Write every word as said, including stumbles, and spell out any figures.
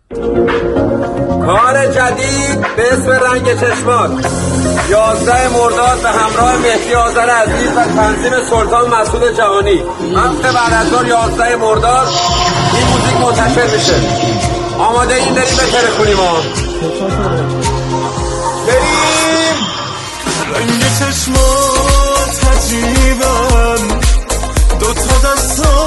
کار جدید به اسم رنگ چشمات، یازده مرداد به همراه مهدی آذر عزیز و تنظیم سلطان مسعود جهانی. هفته بعد از ظهر یازده مرداد این موزیک منتشر میشه. آماده این بریم بتره کنیم ها بریم. رنگ چشمات عجیبن، دوتا دستا